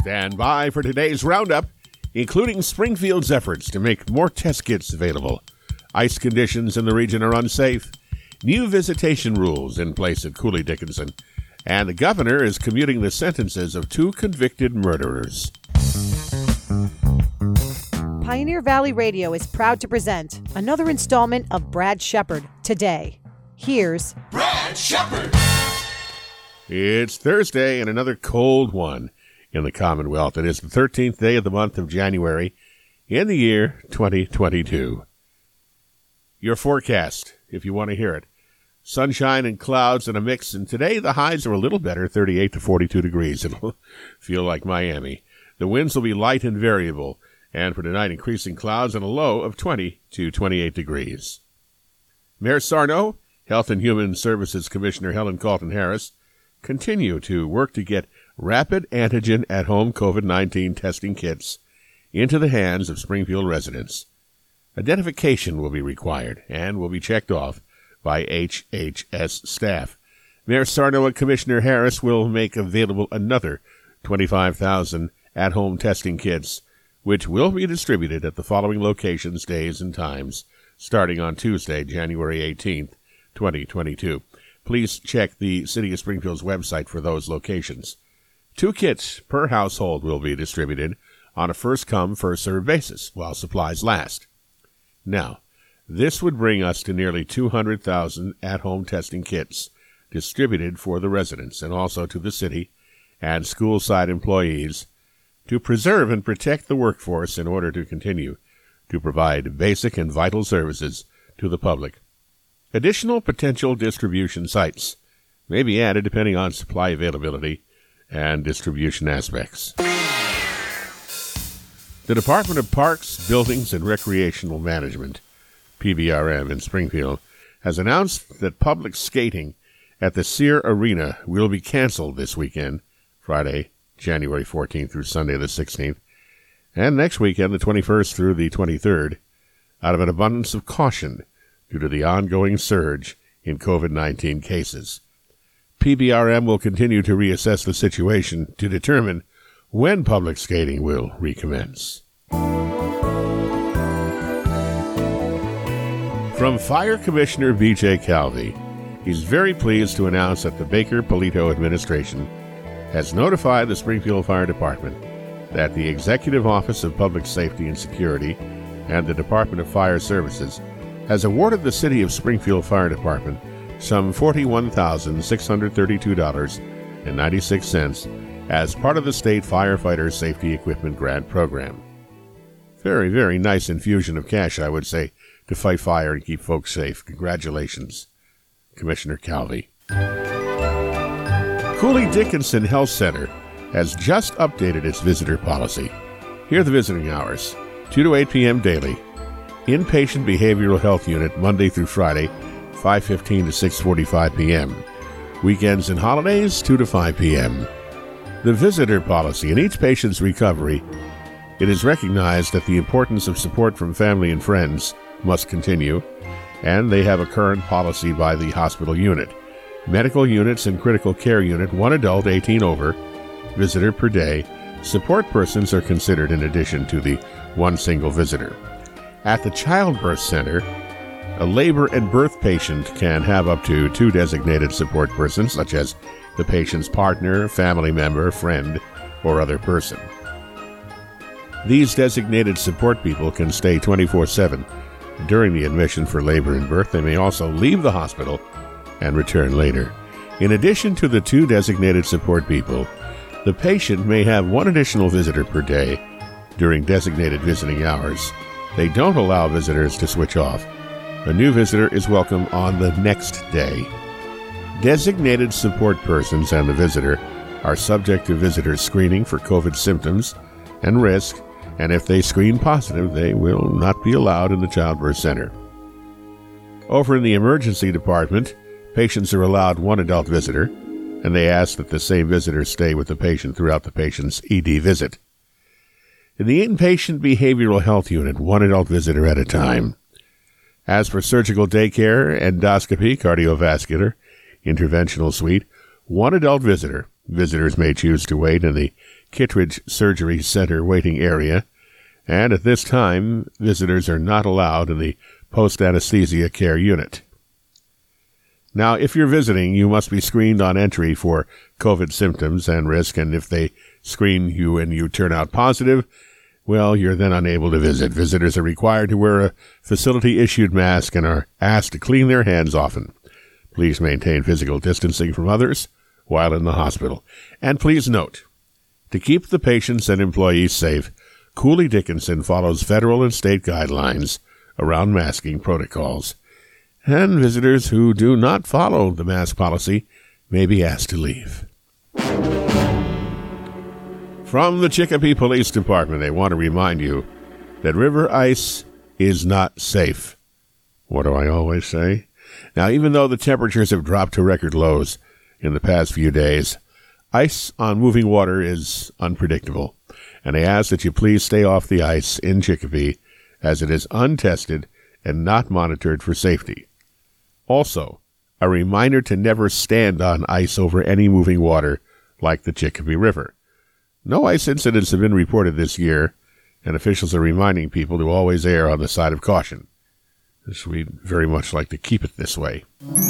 Stand by for today's roundup, including Springfield's efforts to make more test kits available. Ice conditions in the region are unsafe. New visitation rules in place at Cooley Dickinson. And the governor is commuting the sentences of 2 convicted murderers. Pioneer Valley Radio is proud to present another installment of Brad Shepard today. Here's Brad Shepard. It's Thursday and another cold one in the Commonwealth. It is the 13th day of the month of January in the year 2022. Your forecast, if you want to hear it. Sunshine and clouds and a mix, and today the highs are a little better, 38 to 42 degrees. It'll feel like Miami. The winds will be light and variable, and for tonight, increasing clouds and a low of 20 to 28 degrees. Mayor Sarno, Health and Human Services Commissioner Helen Calton Harris, continue to work to get rapid antigen at-home COVID-19 testing kits into the hands of Springfield residents. Identification will be required and will be checked off by HHS staff. Mayor Sarno and Commissioner Harris will make available another 25,000 at-home testing kits, which will be distributed at the following locations, days, and times, starting on Tuesday, January 18th, 2022. Please check the City of Springfield's website for those locations. 2 kits per household will be distributed on a first-come, first-served basis while supplies last. Now, this would bring us to nearly 200,000 at-home testing kits distributed for the residents and also to the city and school-side employees to preserve and protect the workforce in order to continue to provide basic and vital services to the public. Additional potential distribution sites may be added depending on supply availability and distribution aspects. The Department of Parks, Buildings, and Recreational Management, PBRM in Springfield, has announced that public skating at the Sear Arena will be canceled this weekend, Friday, January 14th through Sunday the 16th, and next weekend, the 21st through the 23rd, out of an abundance of caution due to the ongoing surge in COVID-19 cases. PBRM will continue to reassess the situation to determine when public skating will recommence. From Fire Commissioner B.J. Calvi, he's very pleased to announce that the Baker-Polito administration has notified the Springfield Fire Department that the Executive Office of Public Safety and Security and the Department of Fire Services has awarded the City of Springfield Fire Department some $41,632.96 as part of the State Firefighter Safety Equipment Grant Program. Very, very nice infusion of cash, I would say, to fight fire and keep folks safe. Congratulations, Commissioner Calvi. Cooley Dickinson Health Center has just updated its visitor policy. Here are the visiting hours: 2 to 8 p.m. daily. Inpatient Behavioral Health Unit, Monday through Friday, 5:15 to 6:45 p.m. Weekends and holidays, 2 to 5 p.m. The visitor policy. In each patient's recovery, it is recognized that the importance of support from family and friends must continue, and they have a current policy by the hospital unit. Medical units and critical care unit, 1 adult 18 over, visitor per day. Support persons are considered in addition to the 1 single visitor. At the Childbirth Center, a labor and birth patient can have up to 2 designated support persons, such as the patient's partner, family member, friend, or other person. These designated support people can stay 24/7 during the admission for labor and birth. They may also leave the hospital and return later. In addition to the 2 designated support people, the patient may have 1 additional visitor per day during designated visiting hours. They don't allow visitors to switch off. A new visitor is welcome on the next day. Designated support persons and the visitor are subject to visitor screening for COVID symptoms and risk, and if they screen positive, they will not be allowed in the Childbirth Center. Over in the emergency department, patients are allowed 1 adult visitor, and they ask that the same visitor stay with the patient throughout the patient's ED visit. In the inpatient behavioral health unit, 1 adult visitor at a time. As for surgical daycare, endoscopy, cardiovascular, interventional suite, 1 adult visitor Visitors may choose to wait in the Kittredge Surgery Center waiting area, and at this time, visitors are not allowed in the post-anesthesia care unit. Now, if you're visiting, you must be screened on entry for COVID symptoms and risk, and if they screen you and you turn out positive, well, you're then unable to visit. Visitors are required to wear a facility-issued mask and are asked to clean their hands often. Please maintain physical distancing from others while in the hospital. And please note, to keep the patients and employees safe, Cooley Dickinson follows federal and state guidelines around masking protocols. And visitors who do not follow the mask policy may be asked to leave. From the Chicopee Police Department, they want to remind you that river ice is not safe. What do I always say? Now, even though the temperatures have dropped to record lows in the past few days, ice on moving water is unpredictable, and they ask that you please stay off the ice in Chicopee as it is untested and not monitored for safety. Also, a reminder to never stand on ice over any moving water like the Chicopee River. No ice incidents have been reported this year, and officials are reminding people to always err on the side of caution. We'd very much like to keep it this way.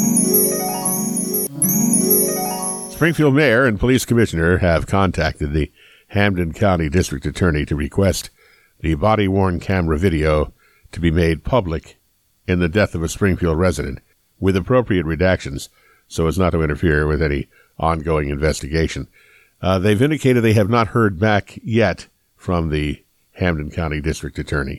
Springfield Mayor and Police Commissioner have contacted the Hampden County District Attorney to request the body-worn camera video to be made public in the death of a Springfield resident, with appropriate redactions so as not to interfere with any ongoing investigation. They've indicated they have not heard back yet from the Hampden County District Attorney.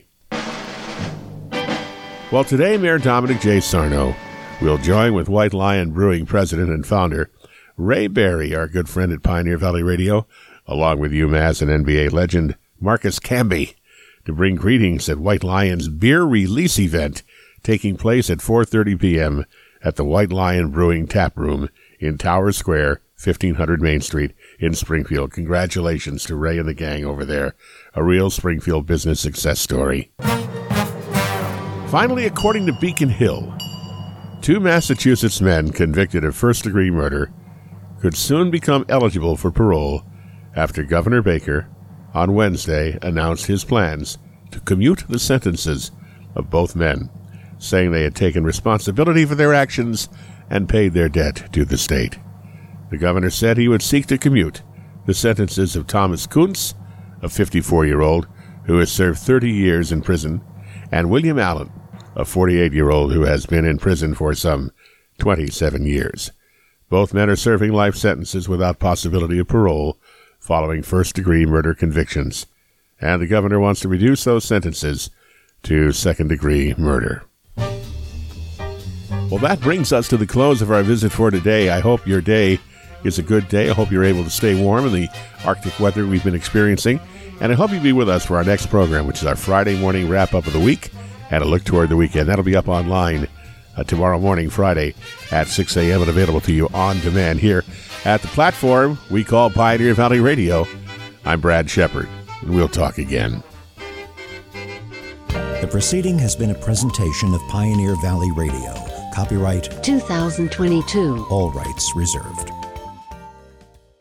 Well, today, Mayor Dominic J. Sarno will join with White Lion Brewing President and founder Ray Berry, our good friend at Pioneer Valley Radio, along with UMass and NBA legend Marcus Camby, to bring greetings at White Lion's beer release event taking place at 4:30 p.m. at the White Lion Brewing Tap Room in Tower Square, 1500 Main Street in Springfield. Congratulations to Ray and the gang over there. A real Springfield business success story. Finally, according to Beacon Hill, 2 Massachusetts men convicted of first-degree murder could soon become eligible for parole after Governor Baker on Wednesday announced his plans to commute the sentences of both men, saying they had taken responsibility for their actions and paid their debt to the state. The governor said he would seek to commute the sentences of Thomas Kuntz, a 54-year-old who has served 30 years in prison, and William Allen, a 48-year-old who has been in prison for some 27 years. Both men are serving life sentences without possibility of parole following first-degree murder convictions, and the governor wants to reduce those sentences to second-degree murder. Well, that brings us to the close of our visit for today. I hope your day is a good day. I hope you're able to stay warm in the Arctic weather we've been experiencing, and I hope you'll be with us for our next program, which is our Friday morning wrap-up of the week and a look toward the weekend. That'll be up online tomorrow morning, Friday, at 6 a.m. and available to you on demand here at the platform we call Pioneer Valley Radio. I'm Brad Shepard, and we'll talk again. The proceeding has been a presentation of Pioneer Valley Radio. Copyright 2022. All rights reserved.